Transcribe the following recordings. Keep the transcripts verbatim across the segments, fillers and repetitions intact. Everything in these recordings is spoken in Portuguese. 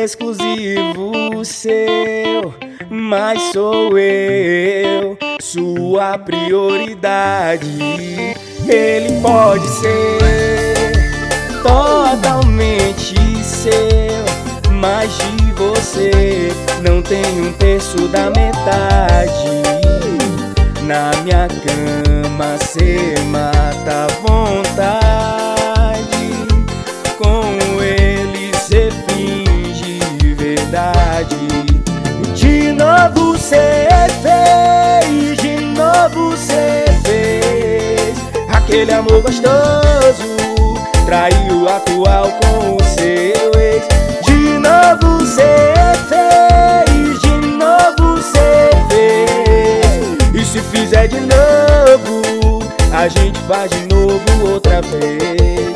exclusivo seu, mas sou eu sua prioridade. Ele pode ser totalmente seu, mas de você não tem um terço da metade. Na minha cama cê mata a vontade, com ele cê finge verdade. De novo cê fez, de novo cê fez aquele amor gostoso, traiu o atual com o seu ex. De novo cê fez, de novo cê fez, e se fizer de novo, a gente faz de novo outra vez.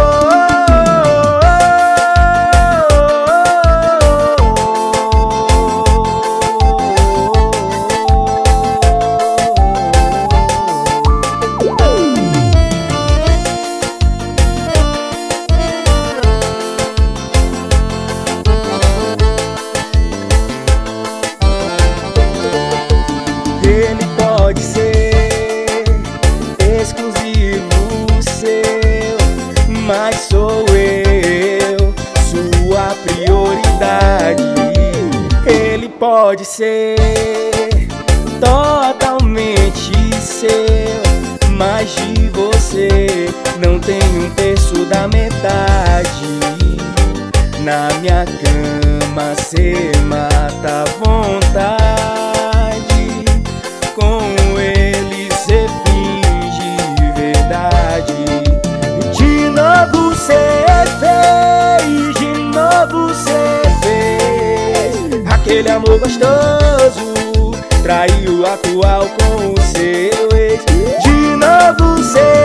Ele pode ser exclusivo seu, mas sou eu sua prioridade. Ele pode ser totalmente seu, mas de você não tem um terço da metade. Na minha cama cê mata a vontade, com ele cê finge verdade. De novo cê fez, de novo cê fez aquele amor gostoso, traiu o atual com o seu ex. De novo cê